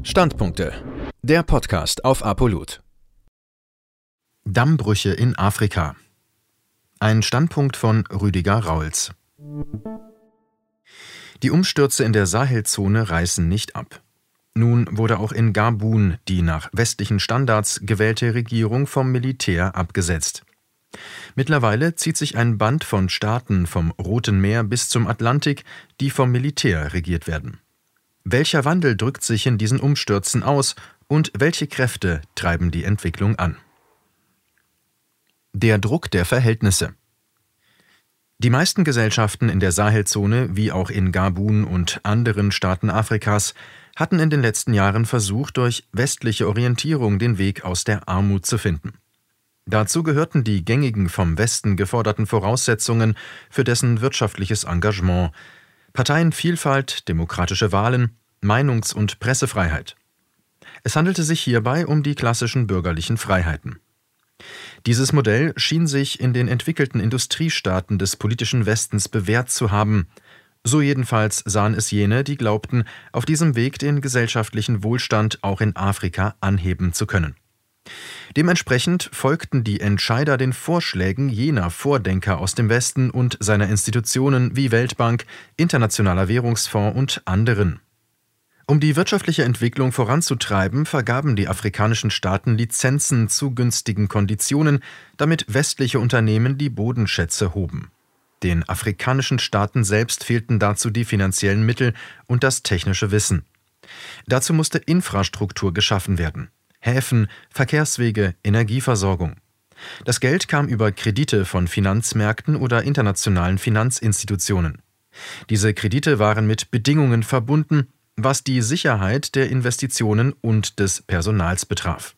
Standpunkte. Der Podcast auf Apolut. Dammbrüche in Afrika. Ein Standpunkt von Rüdiger Rauls. Die Umstürze in der Sahelzone reißen nicht ab. Nun wurde auch in Gabun die nach westlichen Standards gewählte Regierung vom Militär abgesetzt. Mittlerweile zieht sich ein Band von Staaten vom Roten Meer bis zum Atlantik, die vom Militär regiert werden. Welcher Wandel drückt sich in diesen Umstürzen aus und welche Kräfte treiben die Entwicklung an? Der Druck der Verhältnisse. Die meisten Gesellschaften in der Sahelzone, wie auch in Gabun und anderen Staaten Afrikas, hatten in den letzten Jahren versucht, durch westliche Orientierung den Weg aus der Armut zu finden. Dazu gehörten die gängigen vom Westen geforderten Voraussetzungen für dessen wirtschaftliches Engagement: Parteienvielfalt, demokratische Wahlen, Meinungs- und Pressefreiheit. Es handelte sich hierbei um die klassischen bürgerlichen Freiheiten. Dieses Modell schien sich in den entwickelten Industriestaaten des politischen Westens bewährt zu haben. So jedenfalls sahen es jene, die glaubten, auf diesem Weg den gesellschaftlichen Wohlstand auch in Afrika anheben zu können. Dementsprechend folgten die Entscheider den Vorschlägen jener Vordenker aus dem Westen und seiner Institutionen wie Weltbank, Internationaler Währungsfonds und anderen. Um die wirtschaftliche Entwicklung voranzutreiben, vergaben die afrikanischen Staaten Lizenzen zu günstigen Konditionen, damit westliche Unternehmen die Bodenschätze hoben. Den afrikanischen Staaten selbst fehlten dazu die finanziellen Mittel und das technische Wissen. Dazu musste Infrastruktur geschaffen werden: Häfen, Verkehrswege, Energieversorgung. Das Geld kam über Kredite von Finanzmärkten oder internationalen Finanzinstitutionen. Diese Kredite waren mit Bedingungen verbunden, was die Sicherheit der Investitionen und des Personals betraf.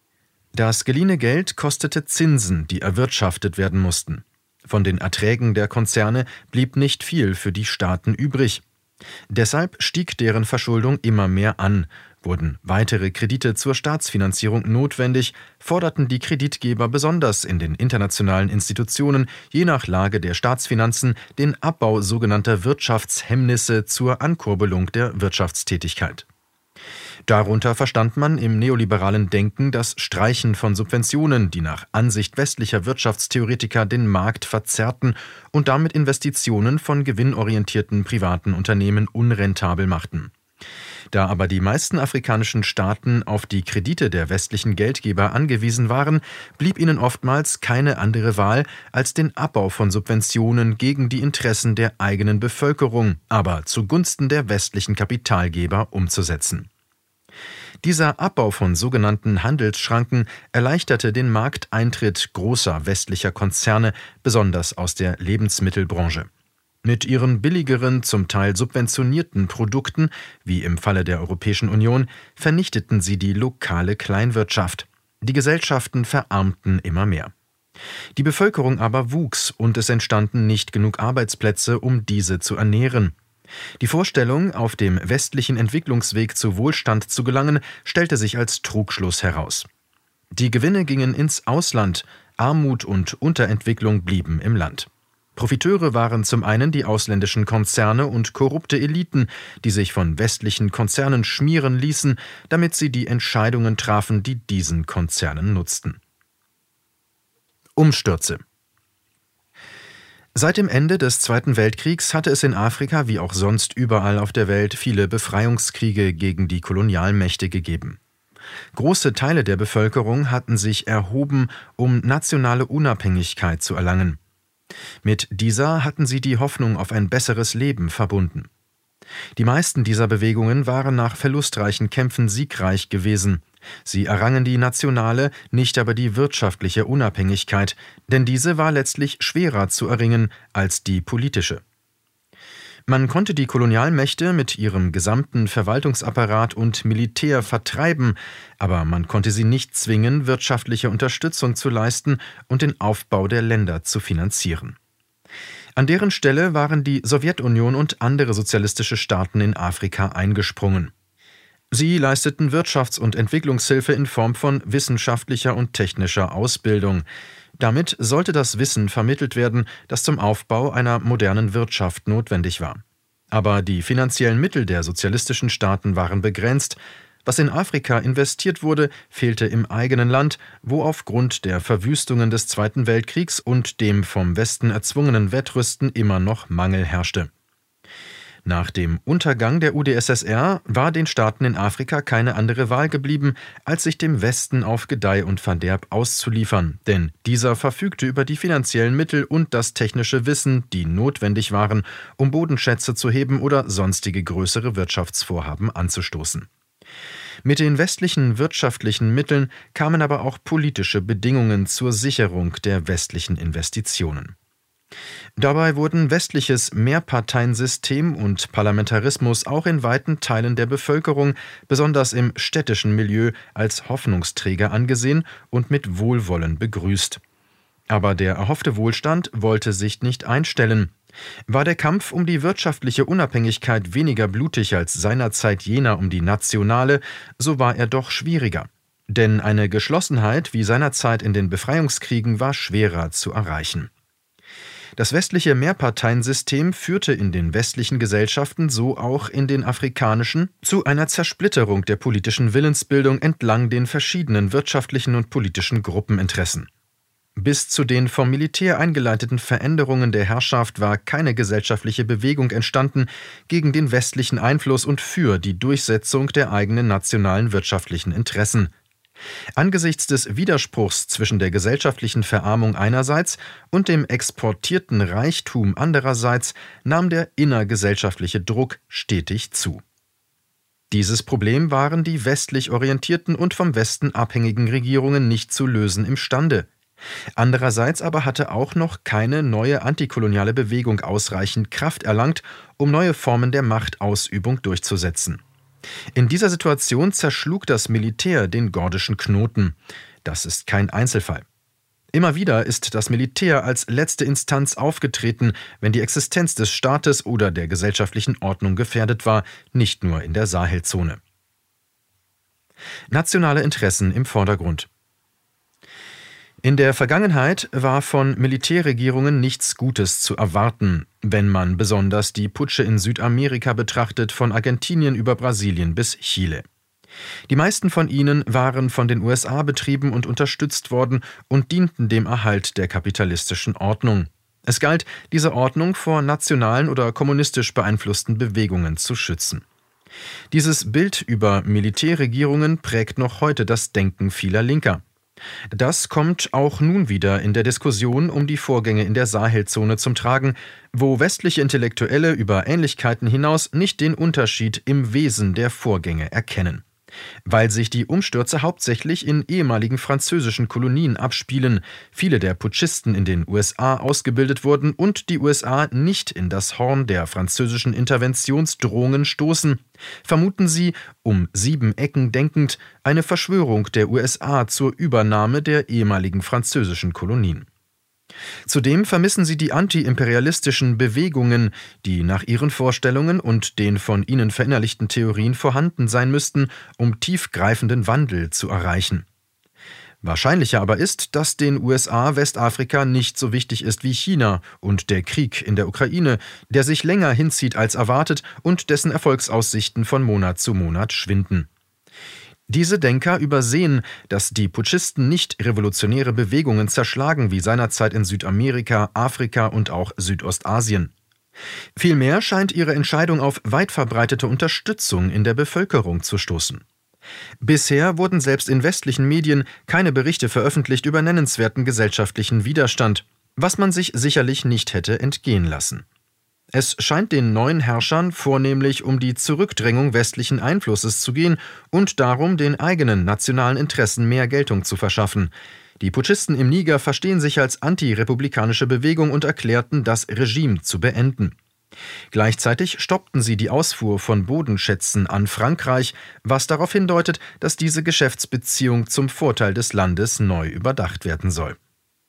Das geliehene Geld kostete Zinsen, die erwirtschaftet werden mussten. Von den Erträgen der Konzerne blieb nicht viel für die Staaten übrig. Deshalb stieg deren Verschuldung immer mehr an. Wurden weitere Kredite zur Staatsfinanzierung notwendig, forderten die Kreditgeber besonders in den internationalen Institutionen je nach Lage der Staatsfinanzen den Abbau sogenannter Wirtschaftshemmnisse zur Ankurbelung der Wirtschaftstätigkeit. Darunter verstand man im neoliberalen Denken das Streichen von Subventionen, die nach Ansicht westlicher Wirtschaftstheoretiker den Markt verzerrten und damit Investitionen von gewinnorientierten privaten Unternehmen unrentabel machten. Da aber die meisten afrikanischen Staaten auf die Kredite der westlichen Geldgeber angewiesen waren, blieb ihnen oftmals keine andere Wahl, als den Abbau von Subventionen gegen die Interessen der eigenen Bevölkerung, aber zugunsten der westlichen Kapitalgeber umzusetzen. Dieser Abbau von sogenannten Handelsschranken erleichterte den Markteintritt großer westlicher Konzerne, besonders aus der Lebensmittelbranche. Mit ihren billigeren, zum Teil subventionierten Produkten, wie im Falle der Europäischen Union, vernichteten sie die lokale Kleinwirtschaft. Die Gesellschaften verarmten immer mehr. Die Bevölkerung aber wuchs und es entstanden nicht genug Arbeitsplätze, um diese zu ernähren. Die Vorstellung, auf dem westlichen Entwicklungsweg zu Wohlstand zu gelangen, stellte sich als Trugschluss heraus. Die Gewinne gingen ins Ausland, Armut und Unterentwicklung blieben im Land. Profiteure waren zum einen die ausländischen Konzerne und korrupte Eliten, die sich von westlichen Konzernen schmieren ließen, damit sie die Entscheidungen trafen, die diesen Konzernen nutzten. Umstürze. Seit dem Ende des Zweiten Weltkriegs hatte es in Afrika wie auch sonst überall auf der Welt viele Befreiungskriege gegen die Kolonialmächte gegeben. Große Teile der Bevölkerung hatten sich erhoben, um nationale Unabhängigkeit zu erlangen. Mit dieser hatten sie die Hoffnung auf ein besseres Leben verbunden. Die meisten dieser Bewegungen waren nach verlustreichen Kämpfen siegreich gewesen. Sie errangen die nationale, nicht aber die wirtschaftliche Unabhängigkeit, denn diese war letztlich schwerer zu erringen als die politische. Man konnte die Kolonialmächte mit ihrem gesamten Verwaltungsapparat und Militär vertreiben, aber man konnte sie nicht zwingen, wirtschaftliche Unterstützung zu leisten und den Aufbau der Länder zu finanzieren. An deren Stelle waren die Sowjetunion und andere sozialistische Staaten in Afrika eingesprungen. Sie leisteten Wirtschafts- und Entwicklungshilfe in Form von wissenschaftlicher und technischer Ausbildung. Damit sollte das Wissen vermittelt werden, das zum Aufbau einer modernen Wirtschaft notwendig war. Aber die finanziellen Mittel der sozialistischen Staaten waren begrenzt. Was in Afrika investiert wurde, fehlte im eigenen Land, wo aufgrund der Verwüstungen des Zweiten Weltkriegs und dem vom Westen erzwungenen Wettrüsten immer noch Mangel herrschte. Nach dem Untergang der UdSSR war den Staaten in Afrika keine andere Wahl geblieben, als sich dem Westen auf Gedeih und Verderb auszuliefern, denn dieser verfügte über die finanziellen Mittel und das technische Wissen, die notwendig waren, um Bodenschätze zu heben oder sonstige größere Wirtschaftsvorhaben anzustoßen. Mit den westlichen wirtschaftlichen Mitteln kamen aber auch politische Bedingungen zur Sicherung der westlichen Investitionen. Dabei wurden westliches Mehrparteiensystem und Parlamentarismus auch in weiten Teilen der Bevölkerung, besonders im städtischen Milieu, als Hoffnungsträger angesehen und mit Wohlwollen begrüßt. Aber der erhoffte Wohlstand wollte sich nicht einstellen. War der Kampf um die wirtschaftliche Unabhängigkeit weniger blutig als seinerzeit jener um die nationale, so war er doch schwieriger. Denn eine Geschlossenheit wie seinerzeit in den Befreiungskriegen war schwerer zu erreichen. Das westliche Mehrparteiensystem führte in den westlichen Gesellschaften, so auch in den afrikanischen, zu einer Zersplitterung der politischen Willensbildung entlang den verschiedenen wirtschaftlichen und politischen Gruppeninteressen. Bis zu den vom Militär eingeleiteten Veränderungen der Herrschaft war keine gesellschaftliche Bewegung entstanden gegen den westlichen Einfluss und für die Durchsetzung der eigenen nationalen wirtschaftlichen Interessen. Angesichts des Widerspruchs zwischen der gesellschaftlichen Verarmung einerseits und dem exportierten Reichtum andererseits nahm der innergesellschaftliche Druck stetig zu. Dieses Problem waren die westlich orientierten und vom Westen abhängigen Regierungen nicht zu lösen imstande. Andererseits aber hatte auch noch keine neue antikoloniale Bewegung ausreichend Kraft erlangt, um neue Formen der Machtausübung durchzusetzen. In dieser Situation zerschlug das Militär den gordischen Knoten. Das ist kein Einzelfall. Immer wieder ist das Militär als letzte Instanz aufgetreten, wenn die Existenz des Staates oder der gesellschaftlichen Ordnung gefährdet war, nicht nur in der Sahelzone. Nationale Interessen im Vordergrund. In der Vergangenheit war von Militärregierungen nichts Gutes zu erwarten, wenn man besonders die Putsche in Südamerika betrachtet, von Argentinien über Brasilien bis Chile. Die meisten von ihnen waren von den USA betrieben und unterstützt worden und dienten dem Erhalt der kapitalistischen Ordnung. Es galt, diese Ordnung vor nationalen oder kommunistisch beeinflussten Bewegungen zu schützen. Dieses Bild über Militärregierungen prägt noch heute das Denken vieler Linker. Das kommt auch nun wieder in der Diskussion um die Vorgänge in der Sahelzone zum Tragen, wo westliche Intellektuelle über Ähnlichkeiten hinaus nicht den Unterschied im Wesen der Vorgänge erkennen. Weil sich die Umstürze hauptsächlich in ehemaligen französischen Kolonien abspielen, viele der Putschisten in den USA ausgebildet wurden und die USA nicht in das Horn der französischen Interventionsdrohungen stoßen, vermuten sie, um 7 Ecken denkend, eine Verschwörung der USA zur Übernahme der ehemaligen französischen Kolonien. Zudem vermissen sie die antiimperialistischen Bewegungen, die nach ihren Vorstellungen und den von ihnen verinnerlichten Theorien vorhanden sein müssten, um tiefgreifenden Wandel zu erreichen. Wahrscheinlicher aber ist, dass den USA Westafrika nicht so wichtig ist wie China und der Krieg in der Ukraine, der sich länger hinzieht als erwartet und dessen Erfolgsaussichten von Monat zu Monat schwinden. Diese Denker übersehen, dass die Putschisten nicht revolutionäre Bewegungen zerschlagen wie seinerzeit in Südamerika, Afrika und auch Südostasien. Vielmehr scheint ihre Entscheidung auf weit verbreitete Unterstützung in der Bevölkerung zu stoßen. Bisher wurden selbst in westlichen Medien keine Berichte veröffentlicht über nennenswerten gesellschaftlichen Widerstand, was man sich sicherlich nicht hätte entgehen lassen. Es scheint den neuen Herrschern vornehmlich um die Zurückdrängung westlichen Einflusses zu gehen und darum, den eigenen nationalen Interessen mehr Geltung zu verschaffen. Die Putschisten im Niger verstehen sich als antirepublikanische Bewegung und erklärten, das Regime zu beenden. Gleichzeitig stoppten sie die Ausfuhr von Bodenschätzen an Frankreich, was darauf hindeutet, dass diese Geschäftsbeziehung zum Vorteil des Landes neu überdacht werden soll.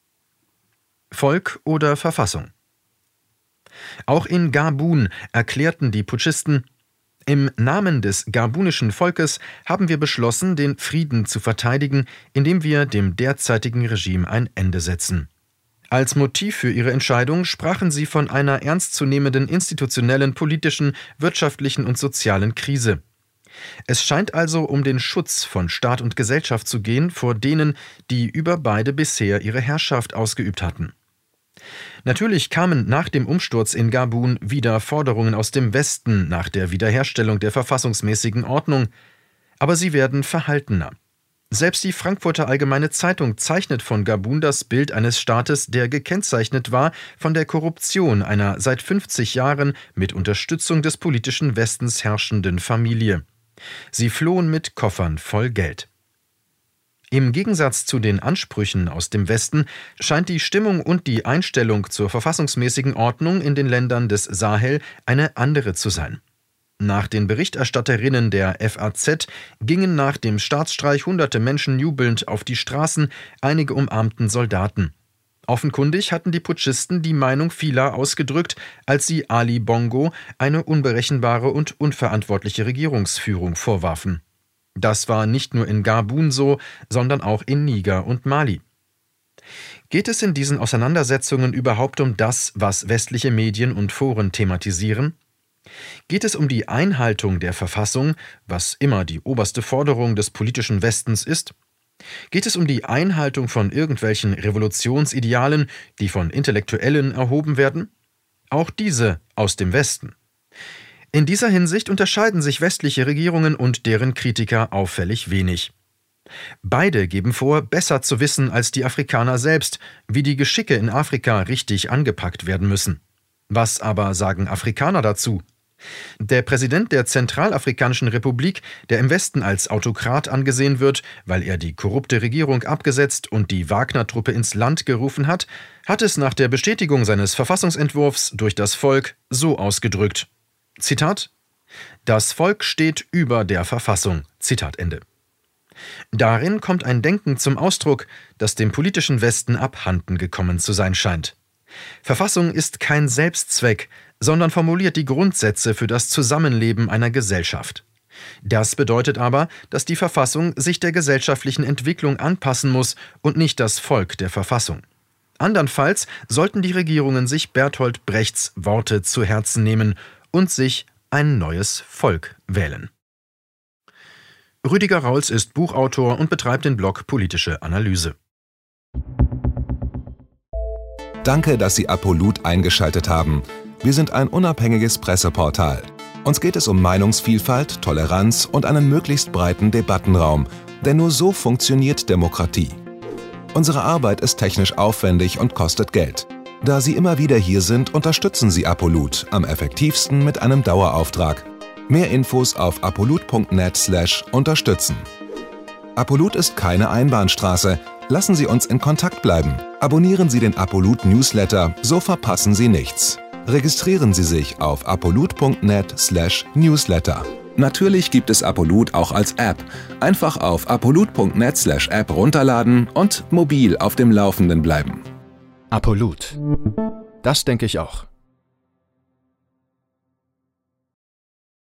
Volk oder Verfassung? Auch in Gabun erklärten die Putschisten: Im Namen des gabunischen Volkes haben wir beschlossen, den Frieden zu verteidigen, indem wir dem derzeitigen Regime ein Ende setzen. Als Motiv für ihre Entscheidung sprachen sie von einer ernstzunehmenden institutionellen, politischen, wirtschaftlichen und sozialen Krise. Es scheint also um den Schutz von Staat und Gesellschaft zu gehen vor denen, die über beide bisher ihre Herrschaft ausgeübt hatten. Natürlich kamen nach dem Umsturz in Gabun wieder Forderungen aus dem Westen nach der Wiederherstellung der verfassungsmäßigen Ordnung, aber sie werden verhaltener. Selbst die Frankfurter Allgemeine Zeitung zeichnet von Gabun das Bild eines Staates, der gekennzeichnet war von der Korruption einer seit 50 Jahren mit Unterstützung des politischen Westens herrschenden Familie. Sie flohen mit Koffern voll Geld. Im Gegensatz zu den Ansprüchen aus dem Westen scheint die Stimmung und die Einstellung zur verfassungsmäßigen Ordnung in den Ländern des Sahel eine andere zu sein. Nach den Berichterstatterinnen der FAZ gingen nach dem Staatsstreich hunderte Menschen jubelnd auf die Straßen, einige umarmten Soldaten. Offenkundig hatten die Putschisten die Meinung vieler ausgedrückt, als sie Ali Bongo eine unberechenbare und unverantwortliche Regierungsführung vorwarfen. Das war nicht nur in Gabun so, sondern auch in Niger und Mali. Geht es in diesen Auseinandersetzungen überhaupt um das, was westliche Medien und Foren thematisieren? Geht es um die Einhaltung der Verfassung, was immer die oberste Forderung des politischen Westens ist? Geht es um die Einhaltung von irgendwelchen Revolutionsidealen, die von Intellektuellen erhoben werden? Auch diese aus dem Westen. In dieser Hinsicht unterscheiden sich westliche Regierungen und deren Kritiker auffällig wenig. Beide geben vor, besser zu wissen als die Afrikaner selbst, wie die Geschicke in Afrika richtig angepackt werden müssen. Was aber sagen Afrikaner dazu? Der Präsident der Zentralafrikanischen Republik, der im Westen als Autokrat angesehen wird, weil er die korrupte Regierung abgesetzt und die Wagner-Truppe ins Land gerufen hat, hat es nach der Bestätigung seines Verfassungsentwurfs durch das Volk so ausgedrückt. Zitat: Das Volk steht über der Verfassung. Zitat Ende. Darin kommt ein Denken zum Ausdruck, das dem politischen Westen abhanden gekommen zu sein scheint. Verfassung ist kein Selbstzweck, sondern formuliert die Grundsätze für das Zusammenleben einer Gesellschaft. Das bedeutet aber, dass die Verfassung sich der gesellschaftlichen Entwicklung anpassen muss und nicht das Volk der Verfassung. Andernfalls sollten die Regierungen sich Bertolt Brechts Worte zu Herzen nehmen und sich ein neues Volk wählen. Rüdiger Rauls ist Buchautor und betreibt den Blog Politische Analyse. Danke, dass Sie Apolut eingeschaltet haben. Wir sind ein unabhängiges Presseportal. Uns geht es um Meinungsvielfalt, Toleranz und einen möglichst breiten Debattenraum, denn nur so funktioniert Demokratie. Unsere Arbeit ist technisch aufwendig und kostet Geld. Da Sie immer wieder hier sind, unterstützen Sie Apolut am effektivsten mit einem Dauerauftrag. Mehr Infos auf apolut.net/unterstützen. Apolut ist keine Einbahnstraße. Lassen Sie uns in Kontakt bleiben. Abonnieren Sie den Apolut Newsletter, so verpassen Sie nichts. Registrieren Sie sich auf apolut.net/newsletter. Natürlich gibt es Apolut auch als App. Einfach auf apolut.net/app runterladen und mobil auf dem Laufenden bleiben. Apolut. Das denke ich auch.